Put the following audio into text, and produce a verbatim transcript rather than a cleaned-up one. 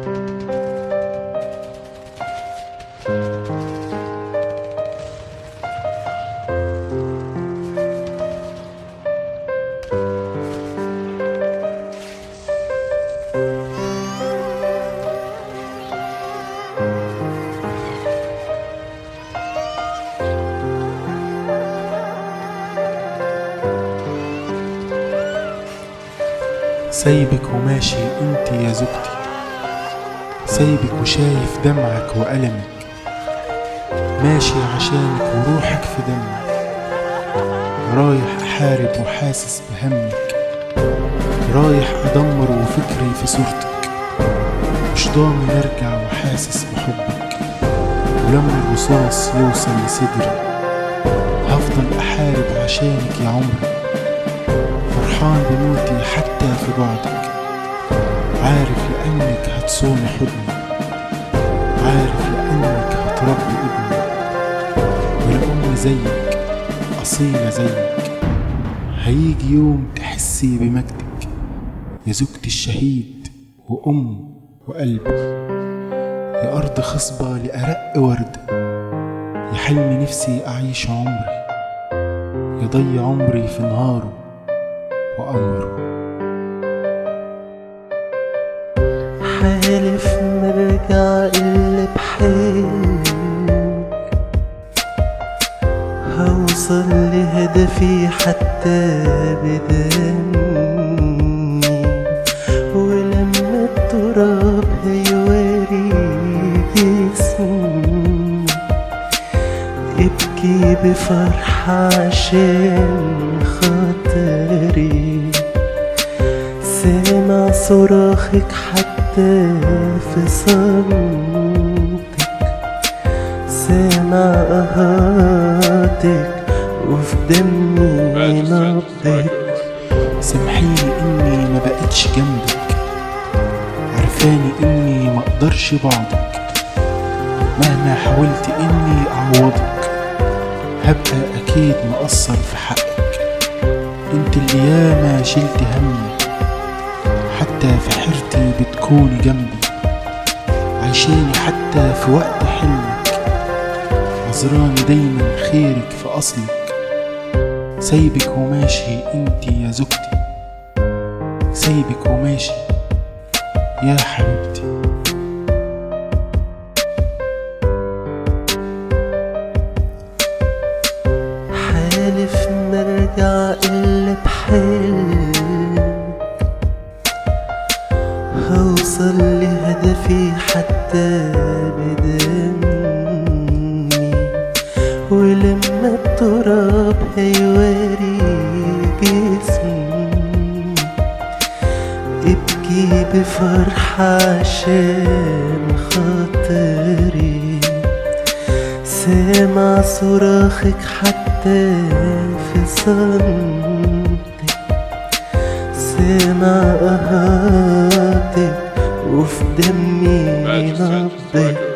سايبك وماشي انت يا زوجتي، سايبك وشايف دمعك وألمك، ماشي عشانك وروحك في دمك، رايح أحارب وحاسس بهمك، رايح أدمر وفكري في صورتك، مش ضامن أرجع وحاسس بحبك، ولما الرصاص يوصل لصدري هفضل أحارب عشانك يا عمري، فرحان بموتي حتى في بعدك، عارف لأنك هتصوني حضني، عارف لأنك هتربي ابني، والأم زيك أصيلة زيك، هيجي يوم تحسي بمجدك يا زوجتي الشهيد وأم وقلبي، يا أرض خصبة لأرق وردة، يا حلم نفسي أعيش عمري، يا ضي عمري في نهاره وأمره. حالف مرجع اللي بحلمك، هوصل لهدفي حتى بدمي، ولما التراب هيواري جسمي ابكي بفرحة عشان خاطري، سامع صراخك حتى في صمتك، سامع آهاتك وفي دمي نبضك. سامحيني اني ما بقتش جنبك، عارفاني اني ما اقدرش بعدك، مهما حاولت اني اعوضك هبقى اكيد مقصر في حقك، انت اللي ياما شلت همي، حتى في حيرتي بتكوني جنبي، عايشاني حتى في وقت حلمك، عذراني دايما خيرك في اصلك، سايبك وماشي انت يا زوجتي، سايبك وماشي يا حبيبتي. حالف مرجع اللي بحلمك، هوصل لهدفي حتى بدمي، ولما التراب هيواري جسمي ابكي بفرحة عشان خاطري، سامع صراخك حتى في صمتك، سامع آهاتك وفي دمي نبضك.